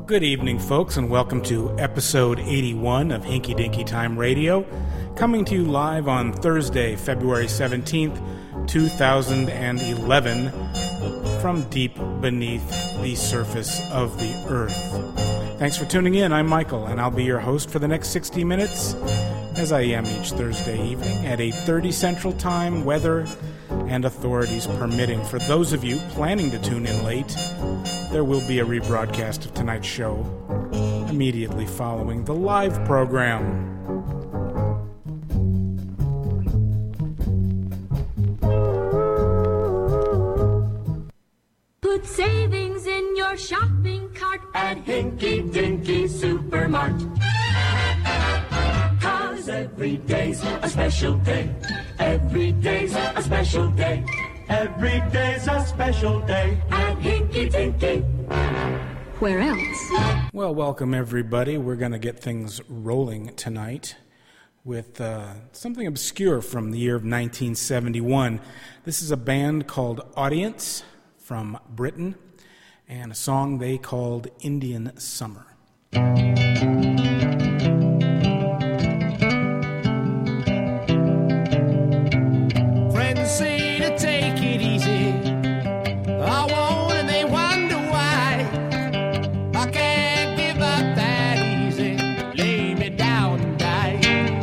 Good evening, folks, and welcome to episode 81 of Hinky Dinky Time Radio, coming to you live on Thursday, February 17th, 2011, from deep beneath the surface of the earth. Thanks for tuning in. I'm Michael, and I'll be your host for the next 60 minutes, as I am each Thursday evening at 8:30 Central Time, weather and authorities permitting. For those of you planning to tune in late, there will be a rebroadcast of tonight's show immediately following the live program. Put savings in your shopping cart at Hinky Dinky Supermart. 'Cause every day's a special day. Every day's a special day. Every day's a special day at Hinky Dinky. Where else? Well, welcome everybody. We're going to get things rolling tonight with something obscure from the year of 1971. This is a band called Audience from Britain, and a song they called Indian Summer. Friends say to take it easy. I won't and they wonder why. I can't give up that easy. Lay me down and die.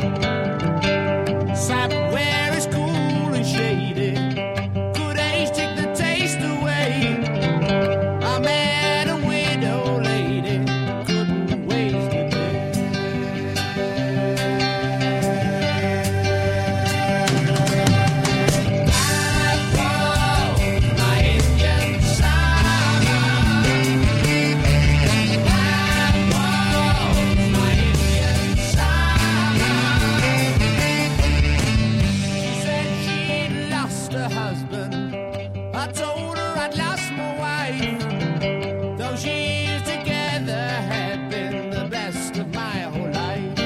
Somewhere is cool and shady. Good age take the taste away. I met a widow lady. Couldn't waste a day. My Indian summer. My Indian summer. She said she'd lost her husband. I told her I'd lost my wife. Those years together had been the best of my whole life.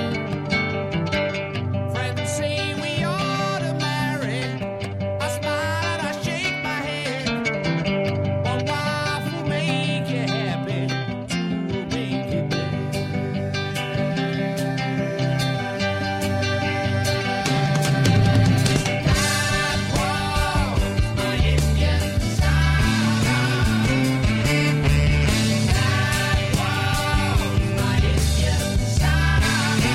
Friends say we ought to marry. I smile and I shake my head. One wife will make you happy, two will make you dead. My Indian summer. My Indian summer.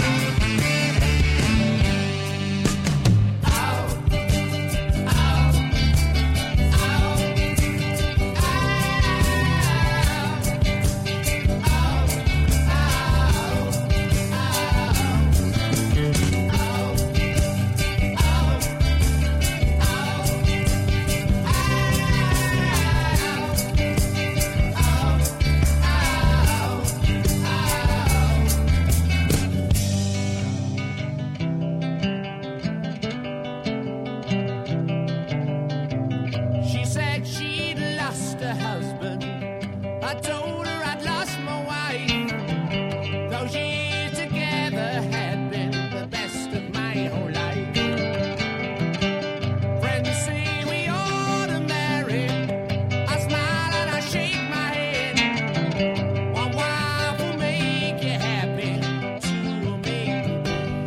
She said she'd lost her husband. I told her I'd lost my wife. Those years together had been the best of my whole life. Friends say we ought to marry. I smile and I shake my head. One wife will make you happy, two will make you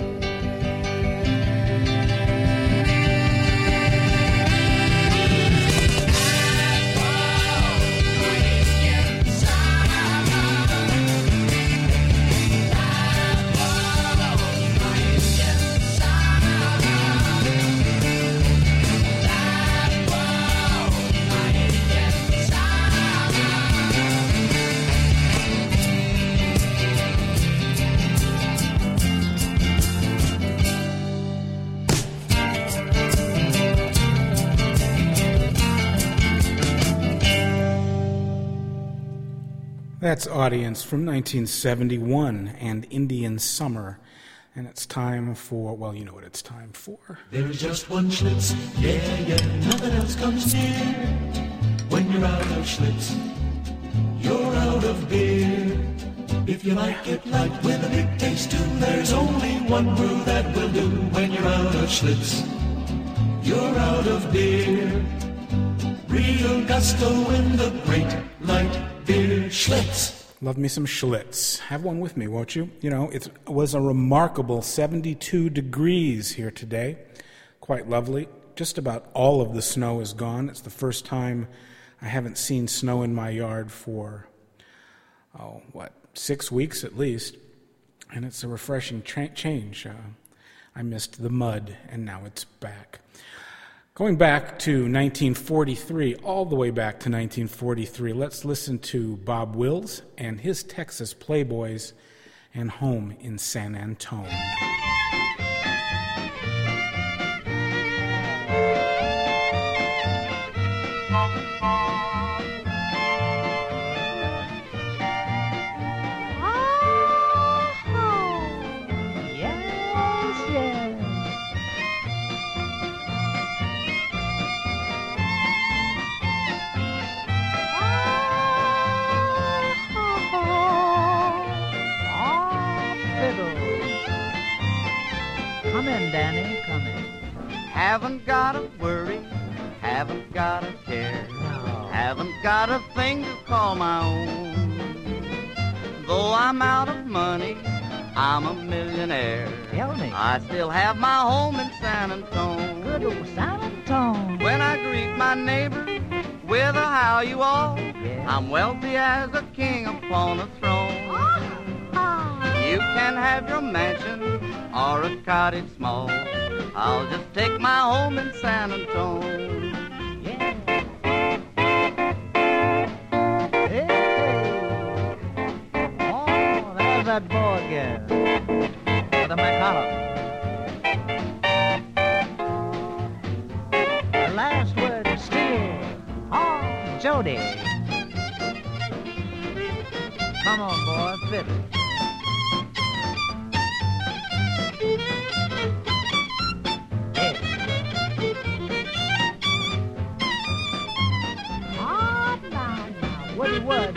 That's Audience from 1971 and Indian Summer. And it's time for, well, you know what it's time for. There's just one Schlitz, yeah, nothing else comes near. When you're out of Schlitz, you're out of beer. If you like it light with a big taste too, there's only one brew that will do. When you're out of Schlitz, you're out of beer. Real gusto in the great light beer Schlitz. Love me some Schlitz. Have one with me, won't you? You know, it was a remarkable 72 degrees here today. Quite lovely. Just about all of the snow is gone. It's the first time I haven't seen snow in my yard for, 6 weeks at least. And it's a refreshing change. I missed the mud, and now it's back. Going back to 1943, all the way back to 1943, let's listen to Bob Wills and his Texas Playboys and Home in San Antone. Danny, come in. Haven't got to worry, haven't got to care, No. haven't got a thing to call my own. Though I'm out of money, I'm a millionaire. Tell me. I still have my home in San Antone. Good old San Antone. When I greet my neighbor with a how you all, Yeah. I'm wealthy as a king upon a throne. You can have your mansion or a cottage small. I'll just take my home in San Antone. Yeah. Hey. Oh, there's that boy again. With a McCollum. The last word is still on Jody. Come on, boy, fiddle. Woody Wood.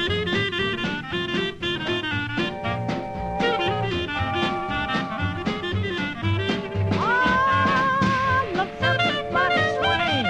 Oh, looks up the bloody swing.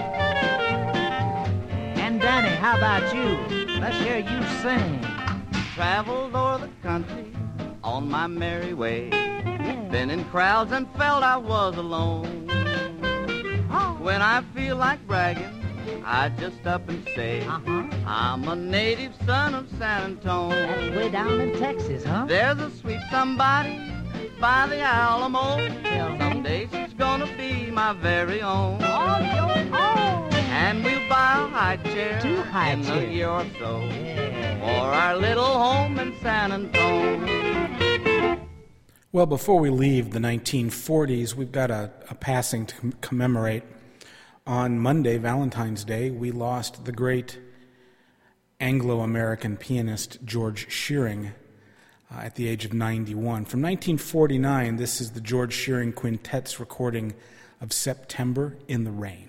And Danny, how about you? Let's hear you sing. Traveled o'er the country on my merry way. Been in crowds and felt I was alone. Oh. When I feel like bragging, I just up and say, I'm a native son of San Antone. That's way down in Texas, huh? There's a sweet somebody by the Alamo. Tell me. Someday she's gonna be my very own. All your own. And we'll buy a high chair 2 high in a chairs. year or so Yeah. for our little home in San Antone. Well, before we leave the 1940s, we've got a passing to commemorate. On Monday, Valentine's Day, we lost the great Anglo-American pianist George Shearing at the age of 91. From 1949, this is the George Shearing Quintet's recording of September in the Rain.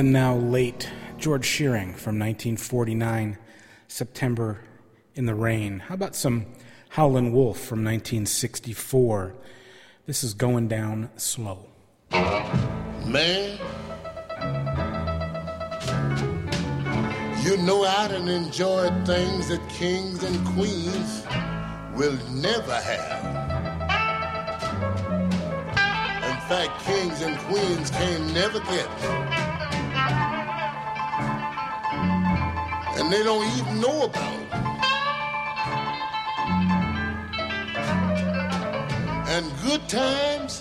and now late, George Shearing from 1949, September in the Rain. How about some Howlin' Wolf from 1964? This is Going Down Slow. Man, you know I done enjoyed things that kings and queens will never have. In fact, kings and queens can't never get. And they don't even know about it. And good times,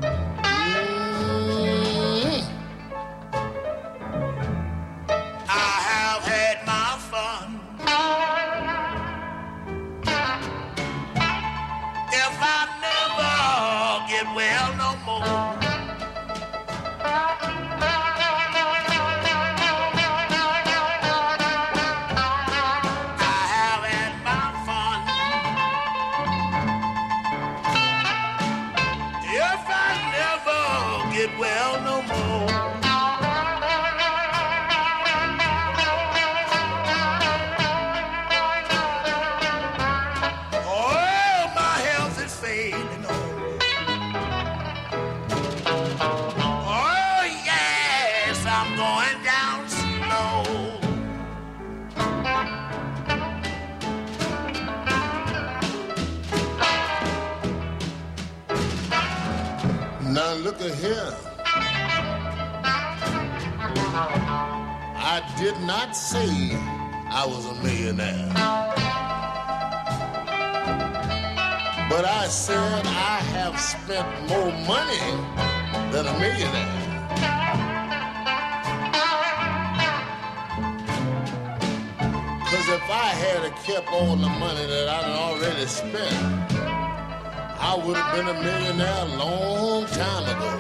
I have had my fun. If I never get well no more, I have had my fun. If I never get well no more, oh, my health is failing on. Oh, yes, I'm going down slow. now look at here. I did not say I was a millionaire. But I said I have spent more money than a millionaire. Because if I had kept all the money that I'd already spent, I would have been a millionaire a long time ago.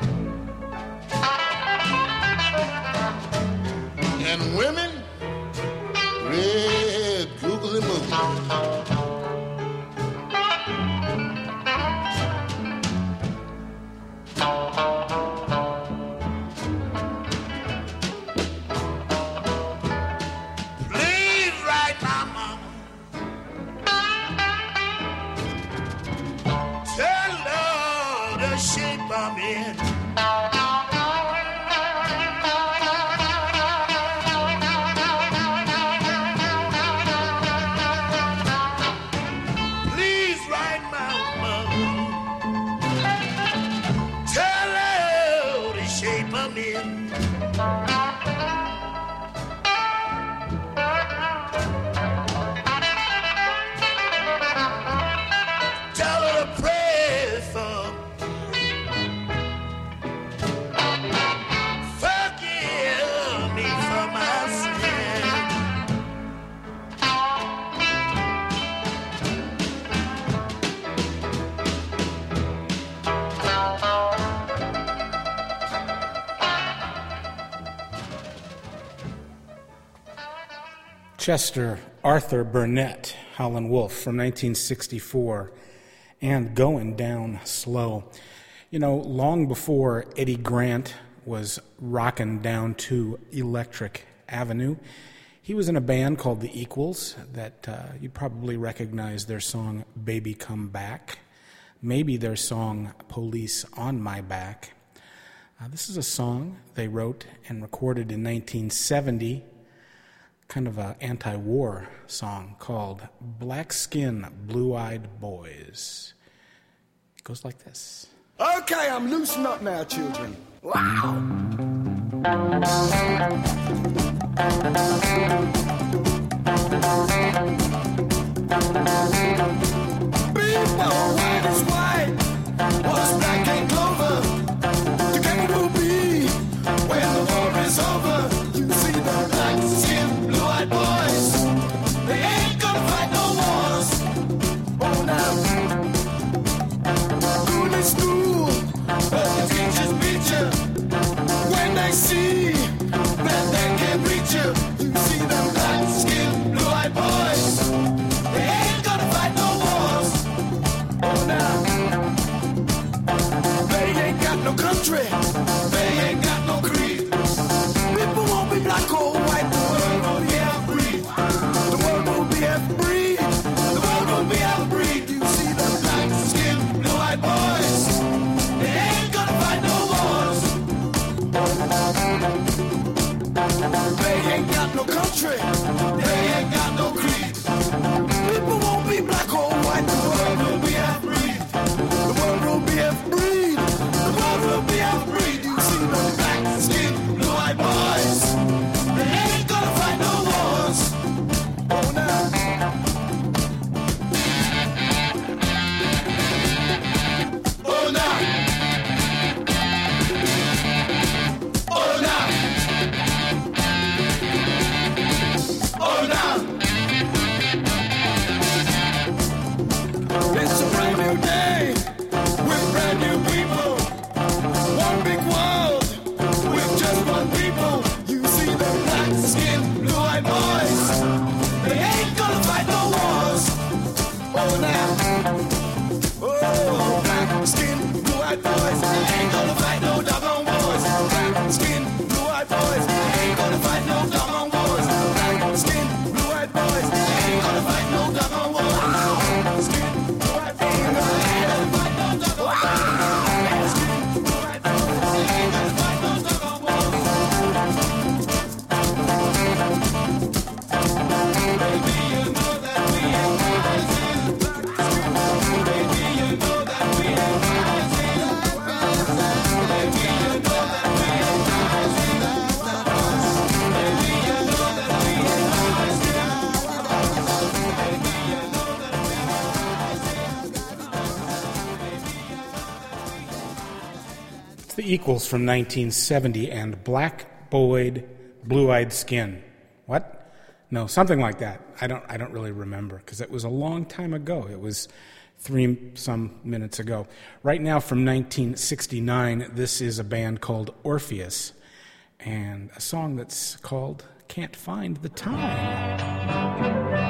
And women, red googly moogly. Chester Arthur Burnett, Howlin' Wolf from 1964, and Going Down Slow. You know, long before Eddie Grant was rocking down to Electric Avenue, he was in a band called The Equals that you probably recognize their song Baby Come Back, maybe their song Police on My Back. This is a song they wrote and recorded in 1970, kind of an anti-war song called Black Skin, Blue-Eyed Boys. It goes like this. Okay, I'm loosened up now, children. Wow! People, white is white, what's black and clover? Together we'll be when the war is over. You see the black skin, blue-eyed boys. They ain't gonna fight no wars. Oh, now. School is school, but the teachers beat you. When they see that they can't reach you, you see them black skin, blue-eyed boys. They ain't gonna fight no wars. Oh, now. They ain't got no country. They ain't got no creed. It's the Equals from 1970 and Black Boyd, Blue-Eyed Skin. What? No, something like that. I don't really remember because it was a long time ago. It was 3-some minutes ago. Right now from 1969, this is a band called Orpheus and a song that's called Can't Find the Time.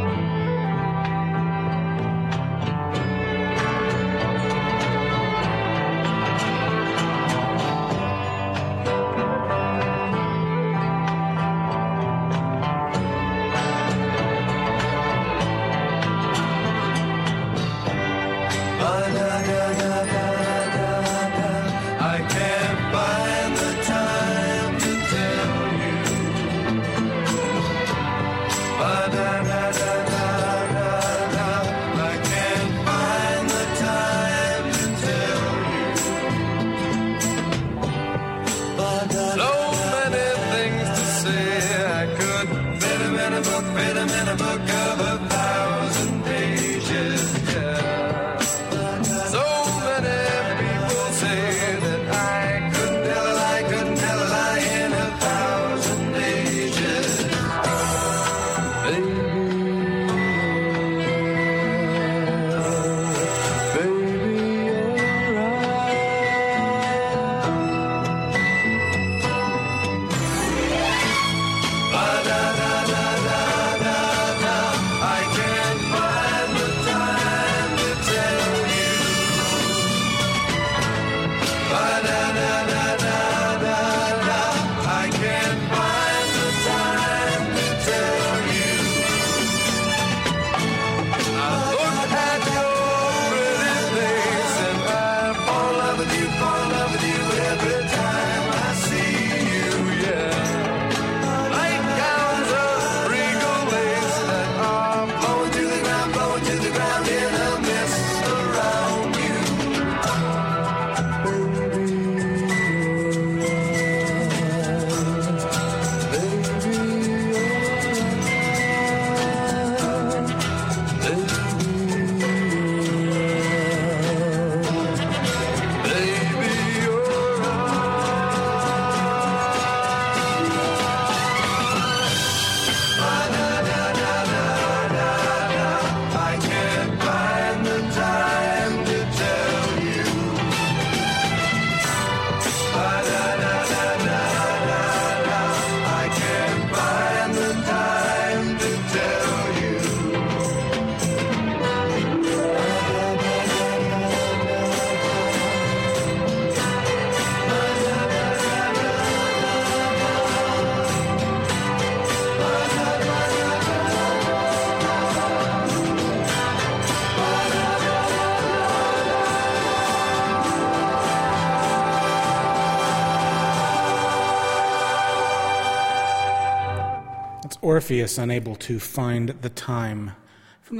Orpheus, Unable to Find the Time. From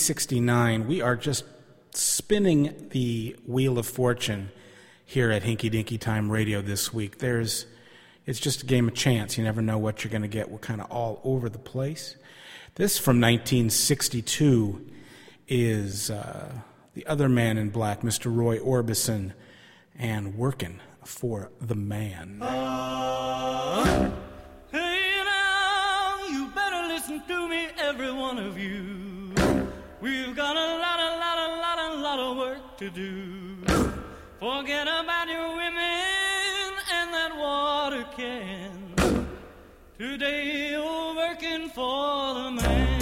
1969, we are just spinning the Wheel of Fortune here at Hinky Dinky Time Radio this week. It's just a game of chance. You never know what you're going to get. We're kind of all over the place. This from 1962 is the other man in black, Mr. Roy Orbison, and Working for the Man. To me, every one of you. We've got a lot of work to do. Forget about your women and that water can. Today you're working for the man.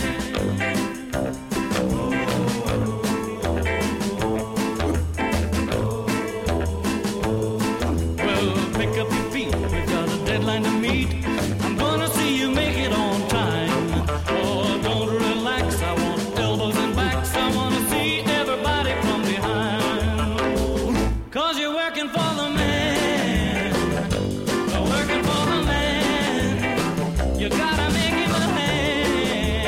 Well, pick up your feet. We've got a deadline to meet. I'm gonna see you make it on time. Oh, don't relax, I want elbows and backs. I want to see everybody from behind. 'Cause you're working for the man. You're working for the man. You gotta make him a hand.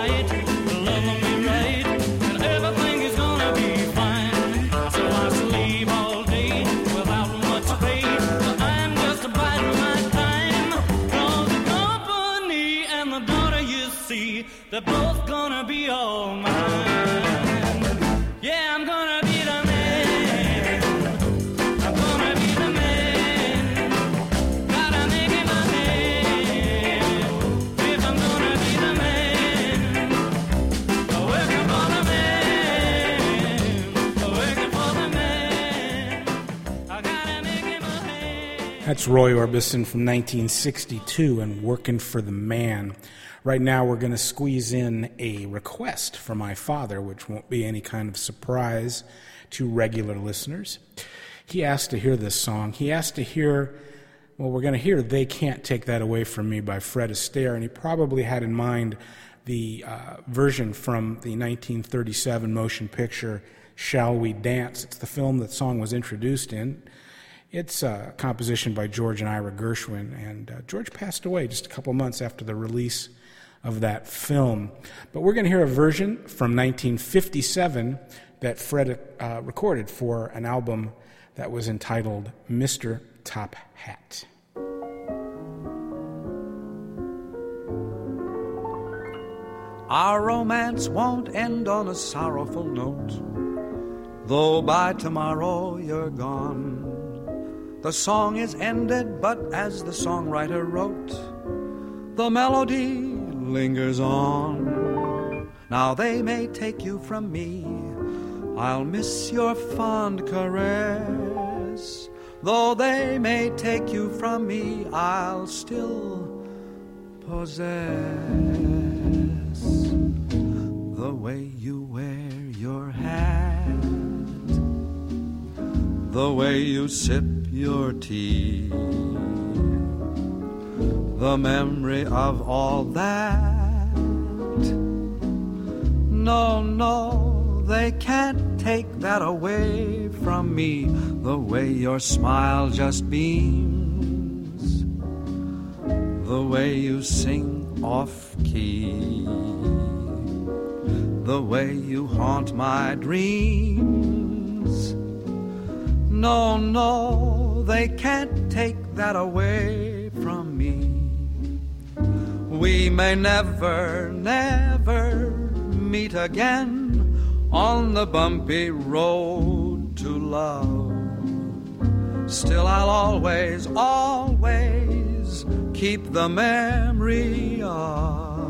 right, loving me right, and everything is gonna be fine. So I sleep all day without much pay. I'm just biding my time. 'Cause the company and the daughter you see, they're both gonna be all mine. Yeah, I'm gonna be the man. I'm gonna be the man. Gotta make it my man. If I'm gonna be the man, working for the man, working for the man. I gotta make it my man. That's Roy Orbison from 1962 and Working for the Man. Right now we're going to squeeze in a request from my father, which won't be any kind of surprise to regular listeners. He asked to hear this song. He asked to hear, well, we're going to hear They Can't Take That Away From Me by Fred Astaire, and he probably had in mind the version from the 1937 motion picture Shall We Dance. It's the film that song was introduced in. It's a composition by George and Ira Gershwin, and George passed away just a couple months after the release of that film. But we're going to hear a version from 1957 that Fred recorded for an album that was entitled Mr. Top Hat. Our romance won't end on a sorrowful note, though by tomorrow you're gone. The song is ended, but as the songwriter wrote, the melody lingers on. Now they may take you from me, I'll miss your fond caress. Though they may take you from me, I'll still possess the way you wear your hat, the way you sip your tea, the memory of all that. No, no, they can't take that away from me, the way your smile just beams, the way you sing off-key, the way you haunt my dreams. No, no, they can't take that away from me. We may never, never meet again on the bumpy road to love. Still I'll always, always keep the memory of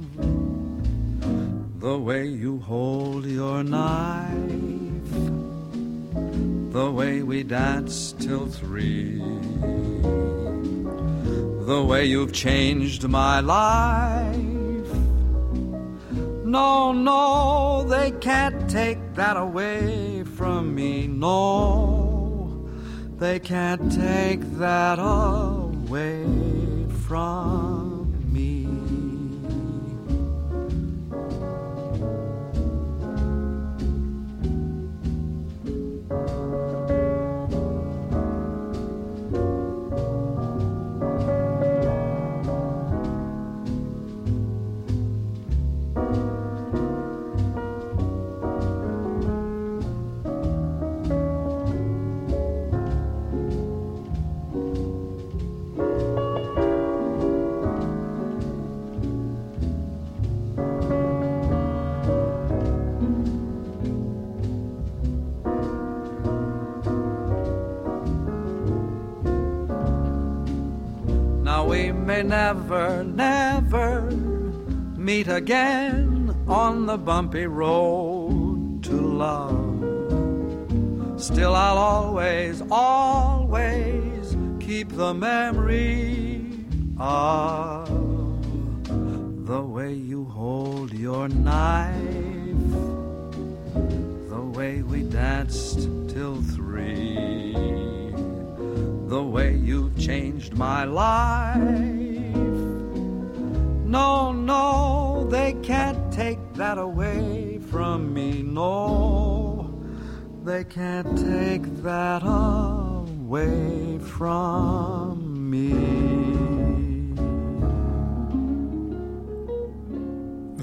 the way you hold your knife, the way we danced till 3, the way you've changed my life. No, no, they can't take that away from me. No, they can't take that away from me. We may never, never meet again on the bumpy road to love. Still I'll always, always keep the memory of the way you hold your knife, the way we danced till 3, the way you've changed my life. No, no, they can't take that away from me. No, they can't take that away from me.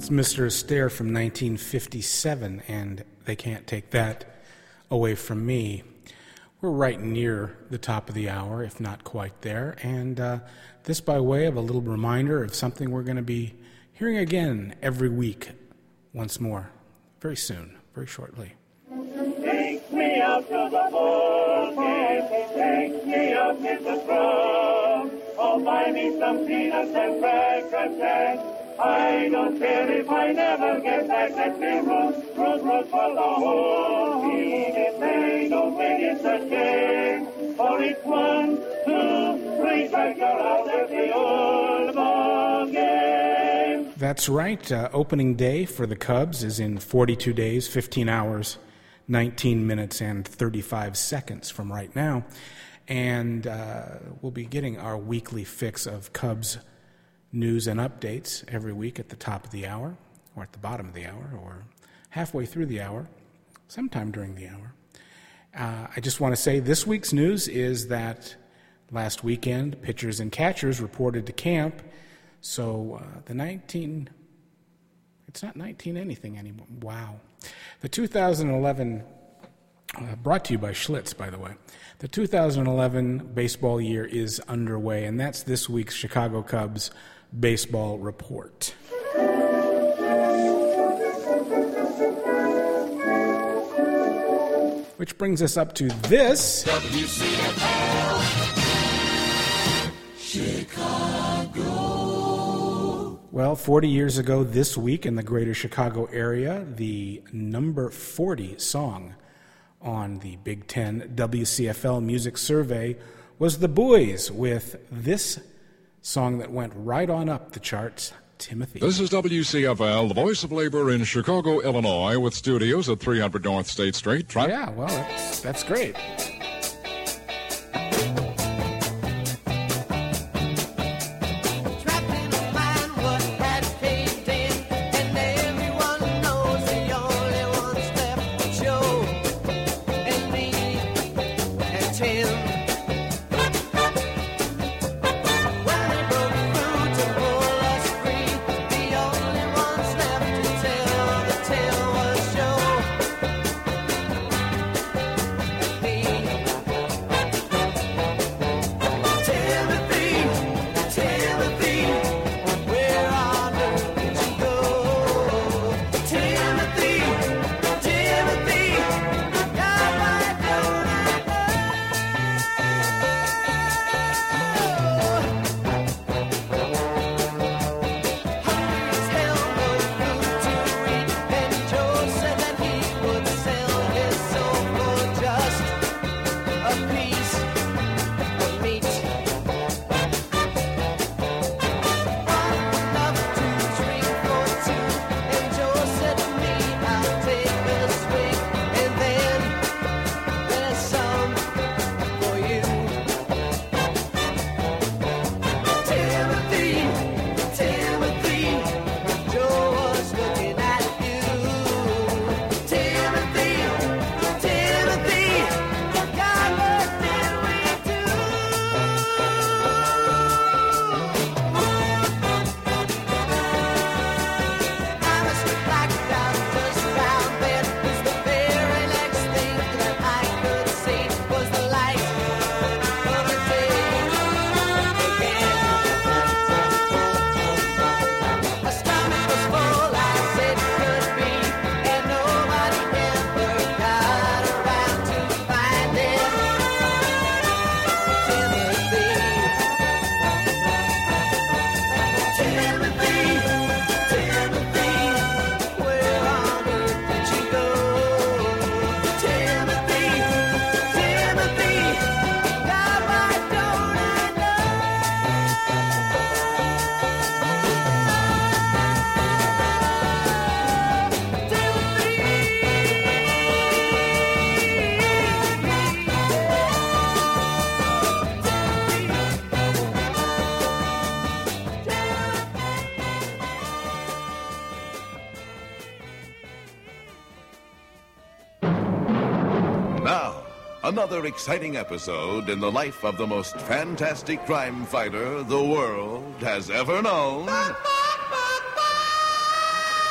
It's Mr. Astaire from 1957, and they can't take that away from me. We're right near the top of the hour, if not quite there, and this by way of a little reminder of something we're going to be hearing again every week once more, very soon, very shortly. Take me out to the ball game, take me out in the crowd. Oh, buy me some peanuts and cracker jacks. I don't care if I never get back. Let me root for the whole team. If they don't win, it's a shame. For it's 1, 2, 3, strike, you're out at the old ball game. That's right. Opening day for the Cubs is in 42 days, 15 hours, 19 minutes, and 35 seconds from right now. And we'll be getting our weekly fix of Cubs news and updates every week at the top of the hour, or at the bottom of the hour, or halfway through the hour, sometime during the hour. I just want to say this week's news is that last weekend, pitchers and catchers reported to camp, so it's not 19 anything anymore. Wow. The 2011, brought to you by Schlitz, by the way, the 2011 baseball year is underway, and that's this week's Chicago Cubs baseball report. Which brings us up to this. WCFL Chicago. Well, 40 years ago this week in the greater Chicago area, the number 40 song on the Big Ten WCFL Music Survey was The Boys with this song that went right on up the charts, Timothy. This is WCFL, the voice of labor in Chicago, Illinois, with studios at 300 North State Street. Yeah, well, that's great. Another exciting episode in the life of the most fantastic crime fighter the world has ever known.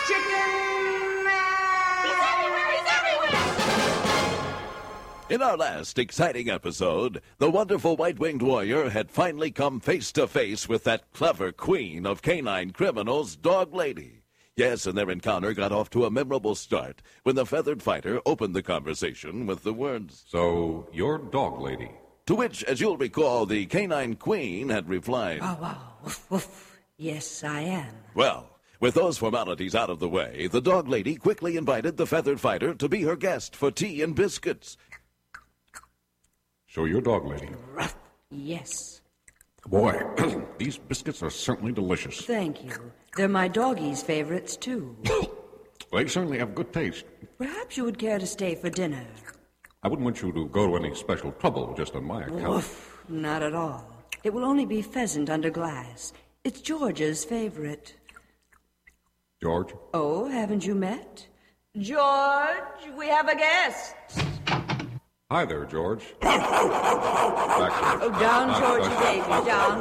In our last exciting episode, the wonderful white-winged warrior had finally come face to face with that clever queen of canine criminals, Dog Lady. Yes, and their encounter got off to a memorable start when the feathered fighter opened the conversation with the words, "So, you're Dog Lady." To which, as you'll recall, the canine queen had replied, "Wow, wow, woof, woof. Yes, I am." Well, with those formalities out of the way, the Dog Lady quickly invited the feathered fighter to be her guest for tea and biscuits. "So you're Dog Lady." Ruff. Yes. Boy, these biscuits are certainly delicious. Thank you. They're my doggie's favorites, too. They certainly have good taste. Perhaps you would care to stay for dinner. I wouldn't want you to go to any special trouble just on my account. Woof. Not at all. It will only be pheasant under glass. It's George's favorite. George? Oh, haven't you met? George, we have a guest. Hi there, George. Oh, down, Georgie, baby, down,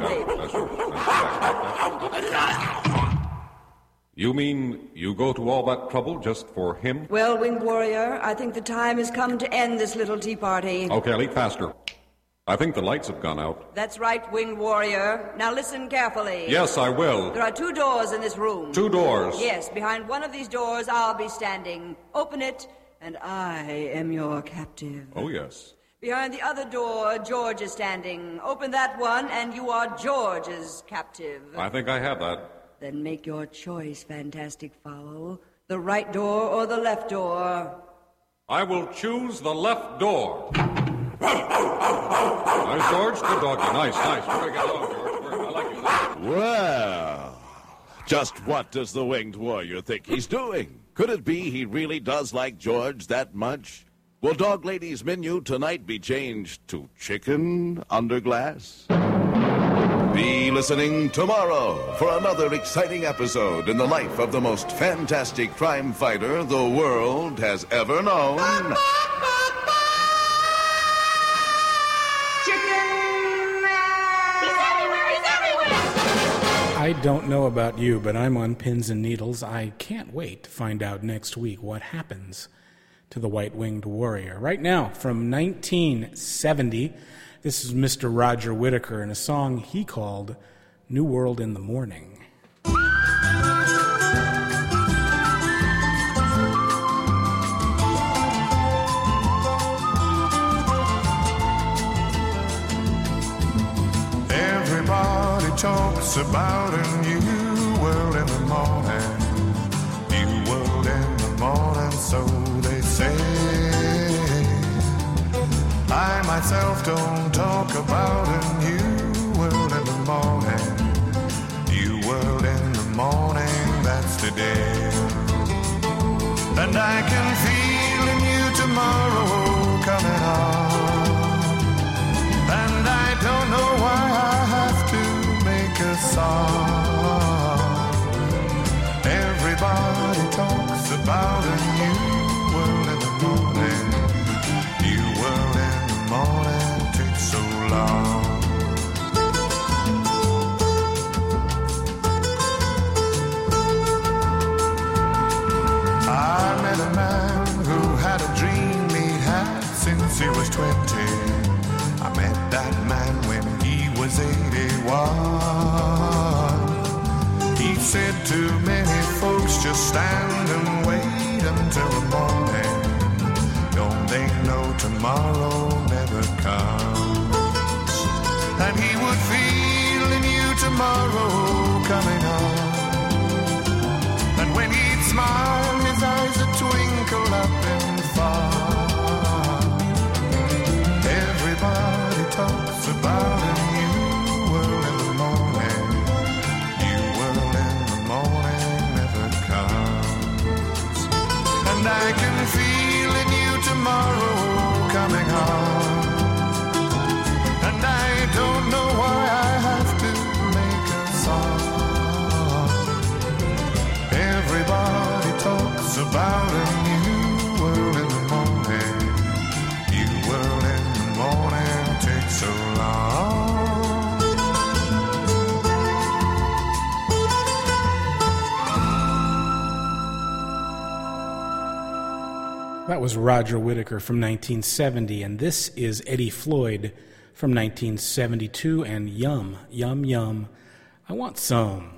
baby. You mean you go to all that trouble just for him? Well, Winged Warrior, I think the time has come to end this little tea party. Okay, I'll eat faster. I think the lights have gone out. That's right, Winged Warrior. Now listen carefully. Yes, I will. There are 2 doors in this room. 2 doors? Yes, behind one of these doors I'll be standing. Open it, and I am your captive. Oh, yes. Behind the other door, George is standing. Open that one, and you are George's captive. I think I have that. Then make your choice, Fantastic Fowl. The right door or the left door? I will choose the left door. Nice, George. Good doggy. Nice. Very good dog, George. I like you. Well, just what does the winged warrior think he's doing? Could it be he really does like George that much? Will Dog Lady's menu tonight be changed to chicken under glass? Be listening tomorrow for another exciting episode in the life of the most fantastic crime fighter the world has ever known. I don't know about you, but I'm on pins and needles. I can't wait to find out next week what happens to the white-winged warrior. Right now, from 1970, this is Mr. Roger Whittaker in a song he called New World in the Morning. Everybody talks about a new world in the morning. New world in the morning, so they say. I myself don't talk about a new world in the morning. New world in the morning, that's today. And I can feel a new tomorrow coming on. And I don't know why I have to make a song. Everybody talks about a new world in the morning. New world in the morning takes so long. I met a man who had a dream he'd had since he was 20. I met that man when he was 81. He said to many folks, just stand and wait until the morning. Don't they know tomorrow never comes? And he would feel a new tomorrow coming on. And when he'd smile, his eyes would twinkle up and far. Everybody talks about a new world in the morning. New world in the morning never comes. And I can feel a new tomorrow coming on. And I don't know why I have to make a song. Everybody talks about a new world in the morning. New world in the morning takes so long. That was Roger Whittaker from 1970, and this is Eddie Floyd from 1972, and Yum, Yum, Yum, I Want Some.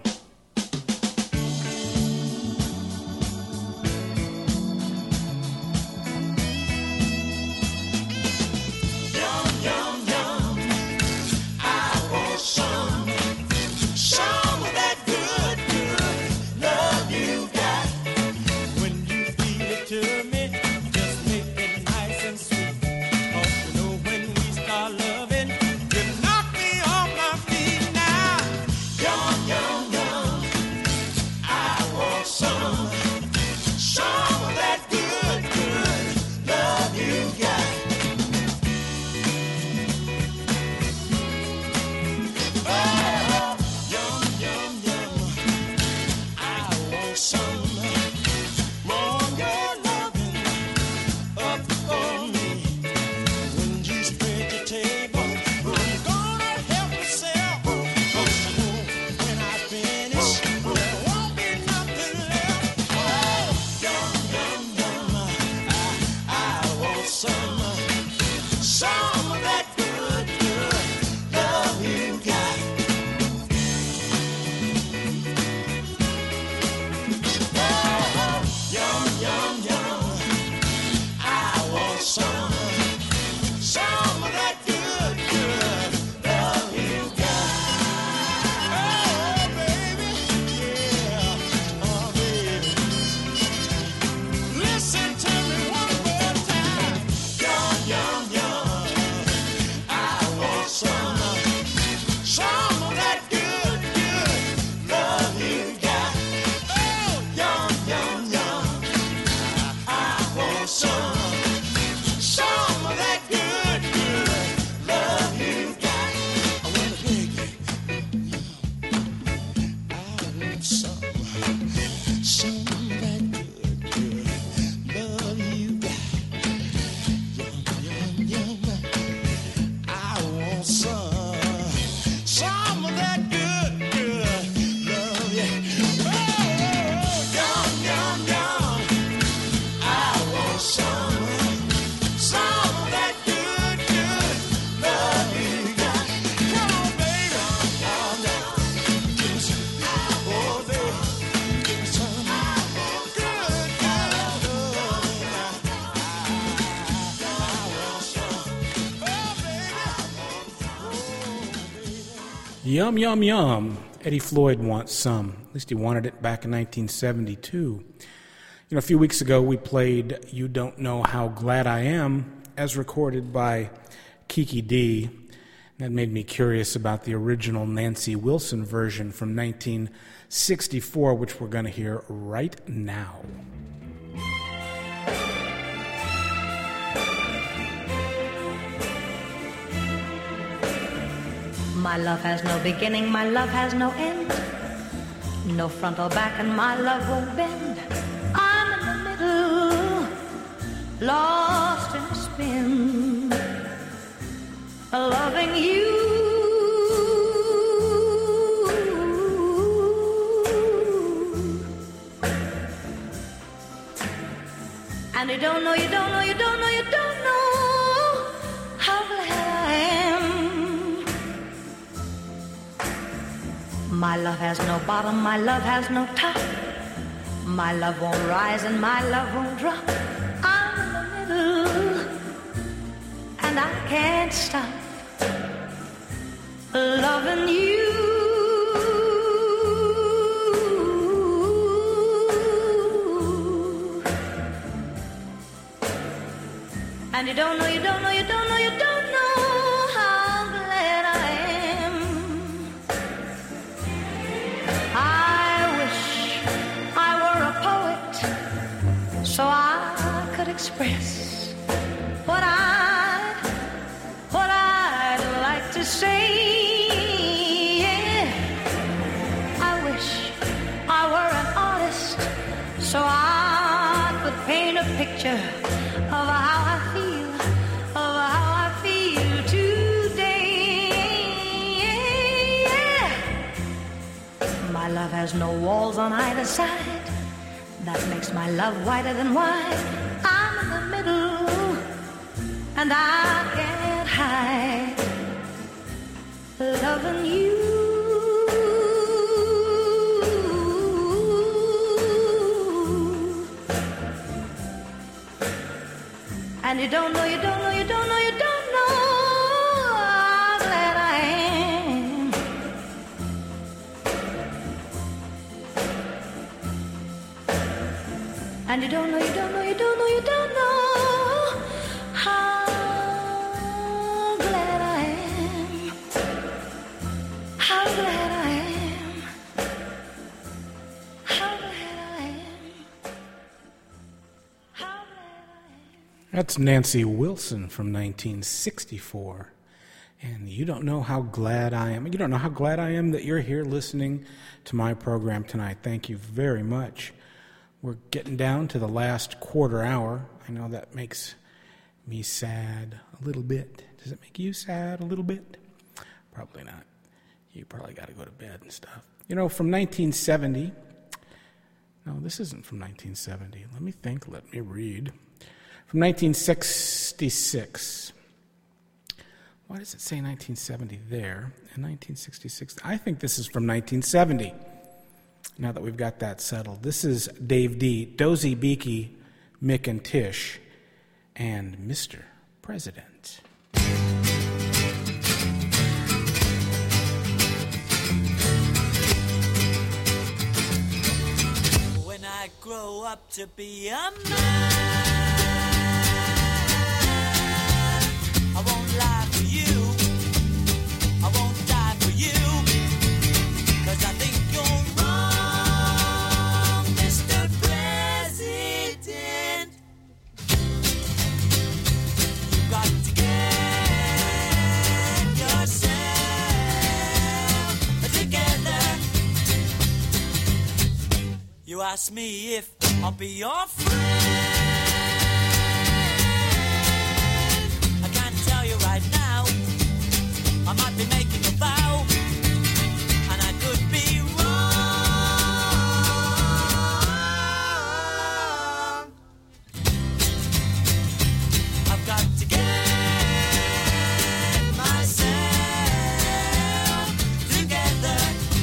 Yum, yum, yum. Eddie Floyd Wants Some. At least he wanted it back in 1972. You know, a few weeks ago we played You Don't Know How Glad I Am, as recorded by Kiki D. That made me curious about the original Nancy Wilson version from 1964, which we're going to hear right now. My love has no beginning, my love has no end. No front or back, and my love won't bend. I'm in the middle, lost in a spin, loving you. And you don't know, you don't know, you don't know, you don't know how glad I am. My love has no bottom, my love has no top. My love won't rise and my love won't drop. I'm in the middle and I can't stop loving you. And you don't know, you don't know, you don't know, you don't know how glad I am. I wish I were a poet so I could express what I'd like to say. Yeah. I wish I were an artist so I could paint a picture of how I feel, of how I feel today. Yeah. My love has no walls on either side. That makes my love whiter than wine. I'm in the middle, and I can't hide loving you. And you don't know, you don't know, you don't know, you don't know how glad I am. And you don't know, you don't know, you don't know, you don't know how glad I am. How glad I am. How glad I am. How That's Nancy Wilson from 1964. And you don't know how glad I am. You don't know how glad I am that you're here listening to my program tonight. Thank you very much. We're getting down to the last quarter hour. I know that makes me sad a little bit. Does it make you sad a little bit? Probably not. You probably got to go to bed and stuff. You know, from 1970. No, this isn't from 1970. Let me think. Let me read. From 1966. Why does it say 1970 there? And 1966. I think this is from 1970. Now that we've got that settled. This is Dave D., Dozy, Beaky, Mick, and Tish, and Mr. President. When I grow up to be a man, I won't lie for you, I won't die for you, 'cause I think you're wrong, Mr. President. You've got to get yourself together. You ask me if I'll be your friend, I can't tell you right now. I might be making a vow, and I could be wrong. I've got to get myself together.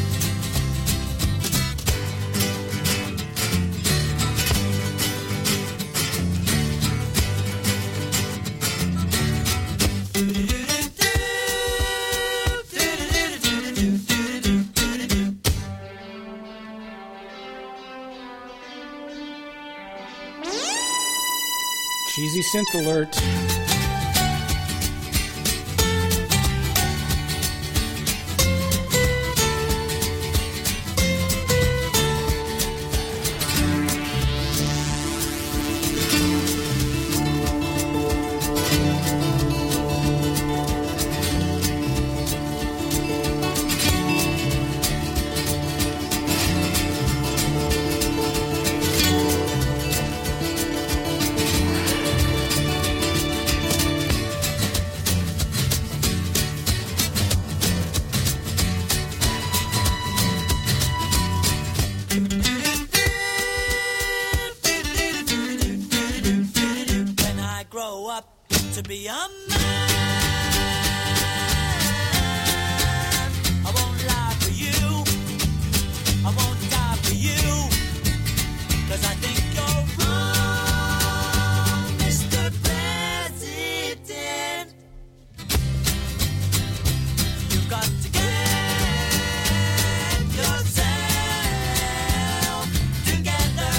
Cheesy synth alert. When I grow up to be a man, I won't lie for you, I won't die for you, 'cause I think you're wrong, Mr. President. You've got to get yourself together.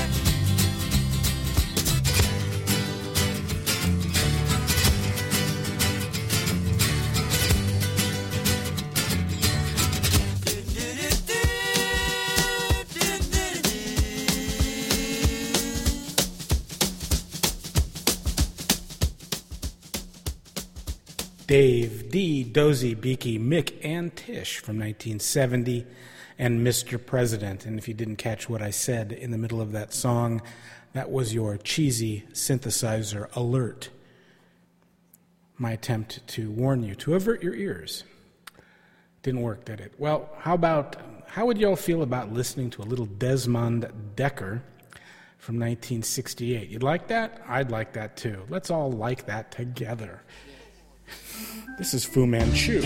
Dave D., Dozy, Beaky, Mick, and Tish from 1970, and Mr. President. And if you didn't catch what I said in the middle of that song, that was your cheesy synthesizer alert. My attempt to warn you, to avert your ears. Didn't work, did it? Well, how would y'all feel about listening to a little Desmond Decker from 1968. You'd like that? I'd like that too. Let's all like that together. This is Fu Manchu.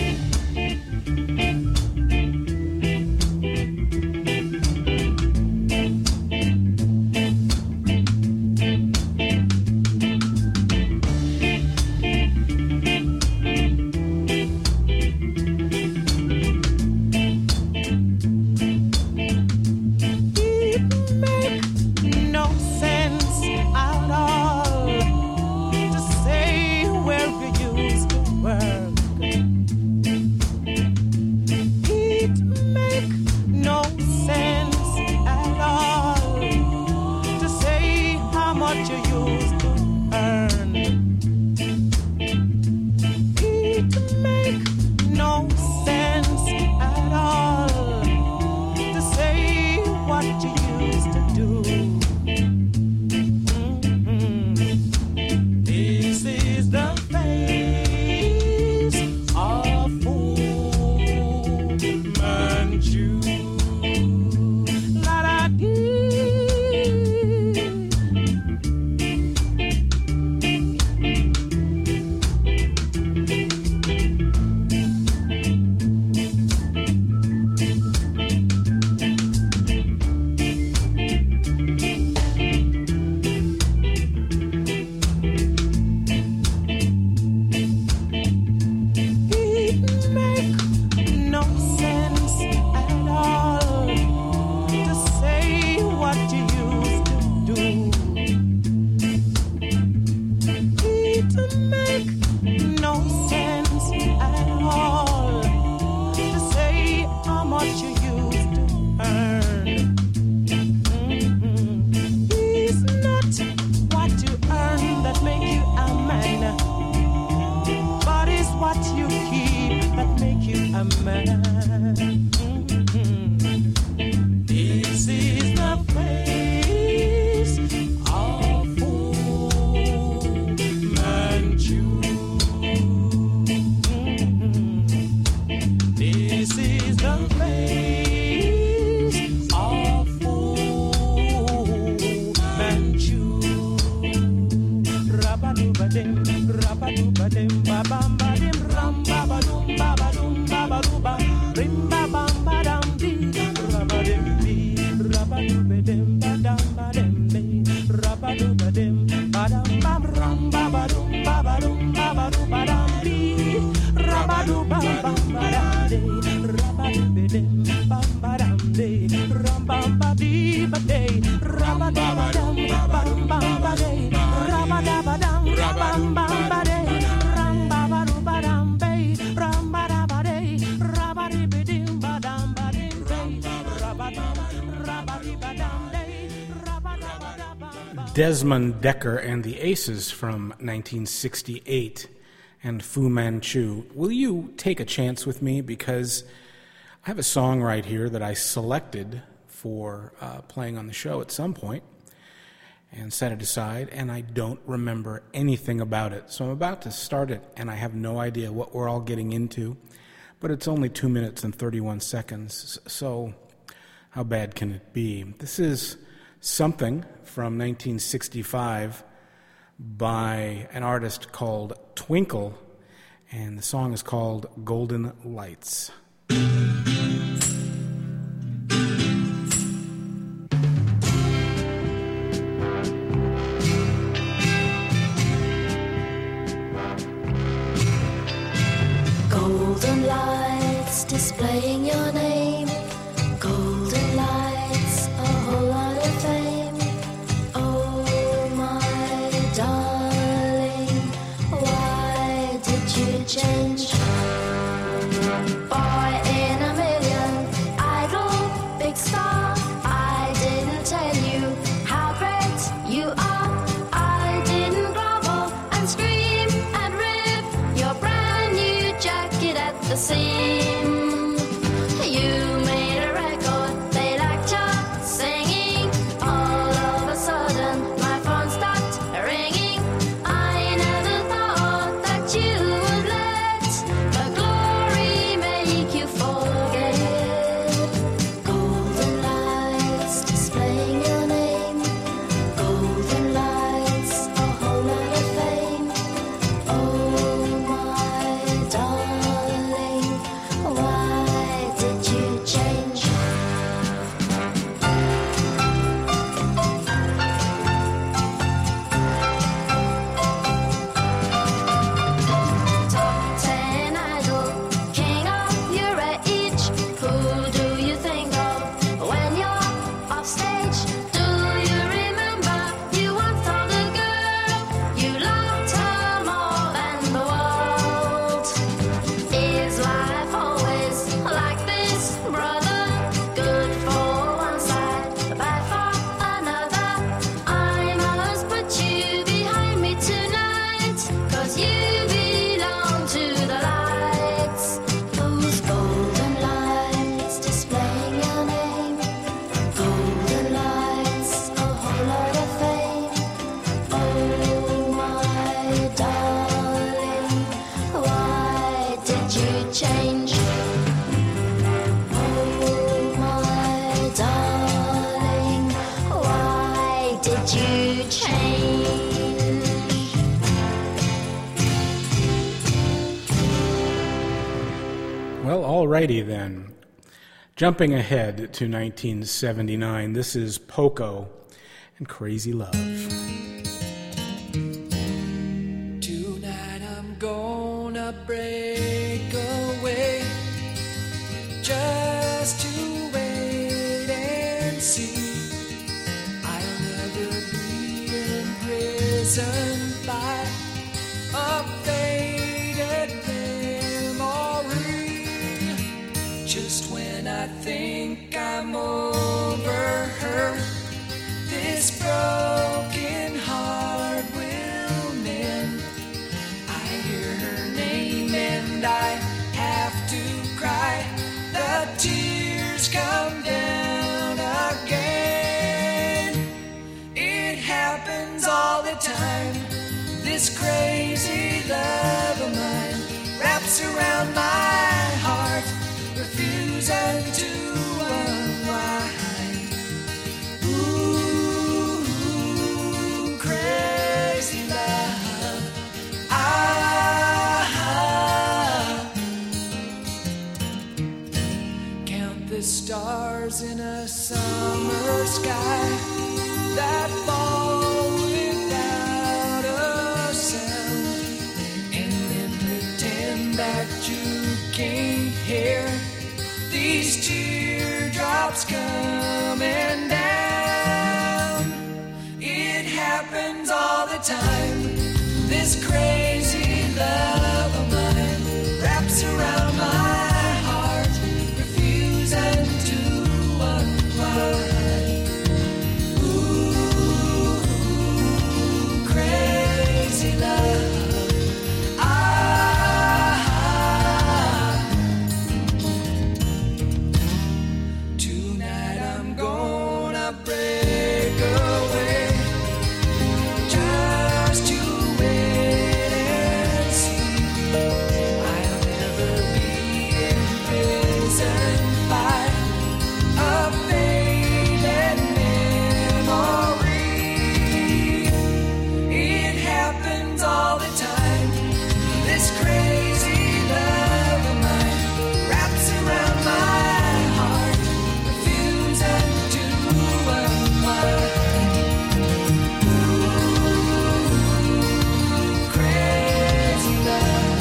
Desmond Dekker and the Aces from 1968 and Fu Manchu. Will you take a chance with me? Because I have a song right here that I selected for playing on the show at some point and set it aside, and I don't remember anything about it. So I'm about to start it, and I have no idea what we're all getting into, but it's only 2 minutes and 31 seconds, so how bad can it be? This is Something from 1965 by an artist called Twinkle, and the song is called Golden Lights. Golden lights displaying your name. Golden lights, a whole lot of fame. Oh my darling, why did you change? Boy in a million, idol, big star. I didn't tell you how great you are. I didn't grovel and scream and rip your brand new jacket at the seam. You did you change? Well, alrighty then. Jumping ahead to 1979, this is Poco and Crazy Love. Tonight I'm gonna break away just to wait and see. I'll never be imprisoned by a faded memory. Just when I think I'm over her, this broken heart will mend. I hear her name and I have to cry. The tears come down again. It happens all the time. This crazy love of mine wraps around my heart, refusing to unwind. Ooh, crazy love. Count the stars in a summer sky that fall without a sound, and then pretend that you can't hear these teardrops coming down. It happens all the time. This crazy love of mine wraps around my heart, refusing to unwind. Ooh, crazy love. Tonight I'm gonna break away just to wait and see. I'll never be imprisoned by a faded memory. It happens all the time. This crazy love of mine wraps around my heart, refusing to unwind. Crazy love.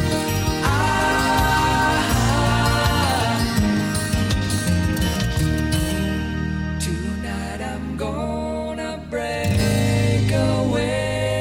Tonight I'm gonna break away.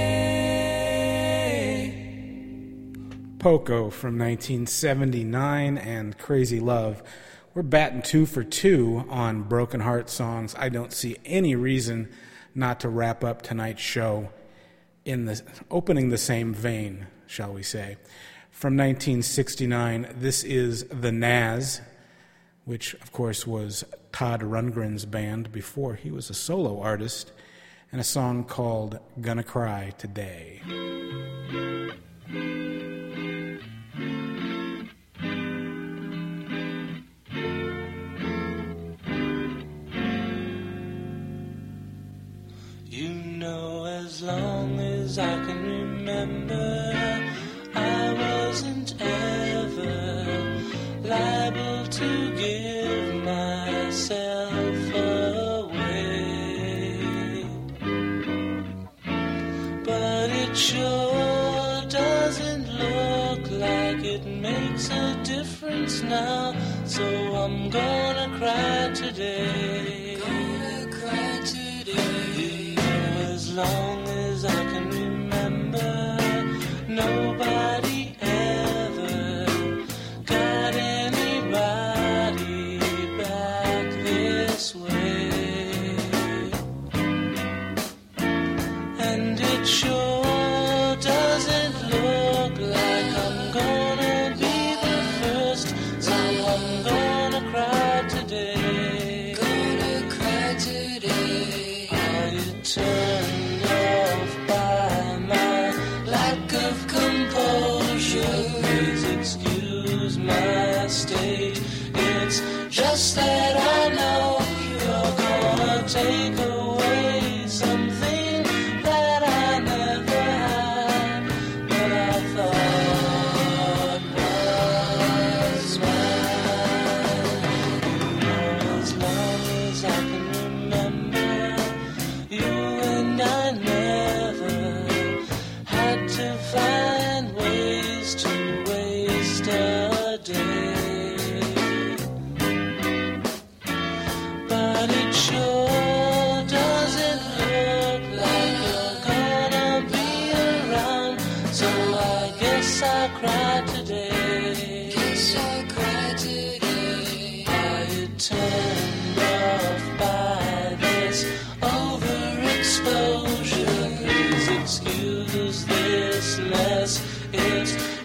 Poco from 1979 and Crazy Love. We're batting 2 for 2 on Broken Heart songs. I don't see any reason not to wrap up tonight's show in the opening the same vein, shall we say. From 1969, this is The Nazz, which of course was Todd Rundgren's band before he was a solo artist, and a song called Gonna Cry Today. You know, as long as I can remember, I wasn't ever liable to give myself away. But it sure doesn't look like it makes a difference now, so I'm gonna cry today. Gonna cry today. As long as I can remember, nobody ever got anybody back this way. And it sure doesn't look like I'm gonna be the first, so I'm gonna cry today. Gonna cry today. Are you turned off by my lack of composure? Please excuse my state. It's just that I know you're gonna take away some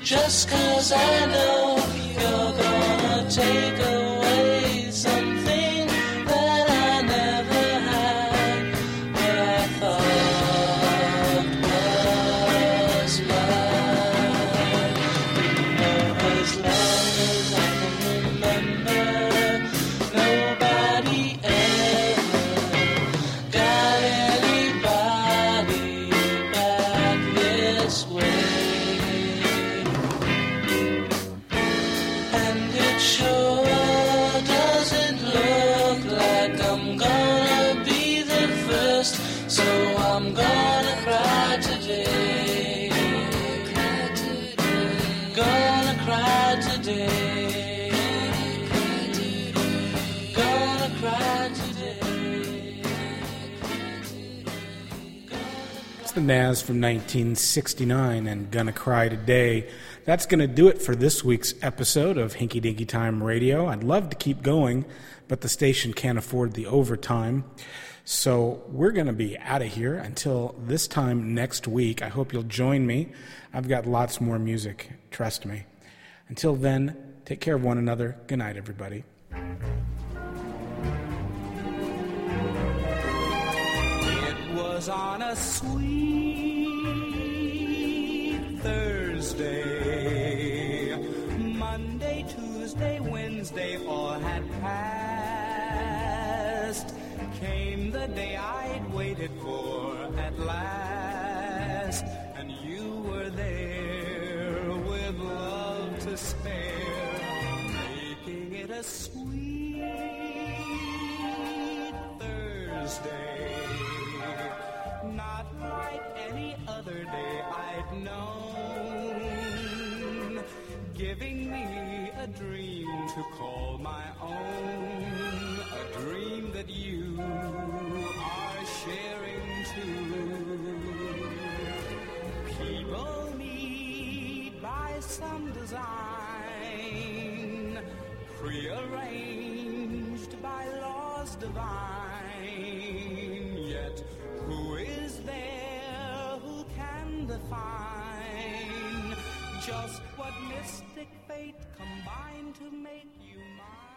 just 'cause I know you're gonna take away something that I never had, but I thought was mine. Oh, as long as I can remember, nobody ever got anybody back this way. And it sure doesn't look like I'm gonna be the first, so I'm gonna cry today. Gonna cry today. Gonna cry today. It's the Nazz from 1969 and Gonna Cry Today. That's going to do it for this week's episode of Hinky Dinky Time Radio. I'd love to keep going, but the station can't afford the overtime. So we're going to be out of here until this time next week. I hope you'll join me. I've got lots more music, trust me. Until then, take care of one another. Good night, everybody. It was on a sweet Thursday. Monday, Tuesday, Wednesday all had passed. Came the day I'd waited for at last. And you were there with love to spare, making it a sweet Thursday. Not like any other day I'd known, giving me a dream to call my own, a dream that you are sharing too. People meet by some design, prearranged by laws divine. Yet who is there who can define just what mystic fate combined to make you mine?